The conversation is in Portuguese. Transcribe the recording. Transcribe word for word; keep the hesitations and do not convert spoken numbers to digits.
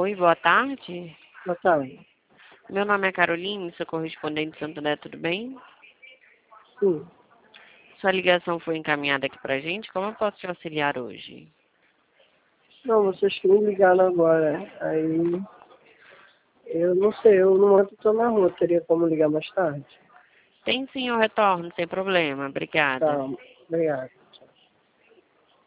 Oi, boa tarde. Boa tarde. Meu nome é Caroline, sou correspondente de Santo André, tudo bem? Sim. Sua ligação foi encaminhada aqui pra gente, como eu posso te auxiliar hoje? Não, vocês que me ligaram agora. Aí, eu não sei, eu no momento estou na rua, teria como ligar mais tarde? Tem sim, eu retorno, sem problema, obrigada. Tá, obrigado.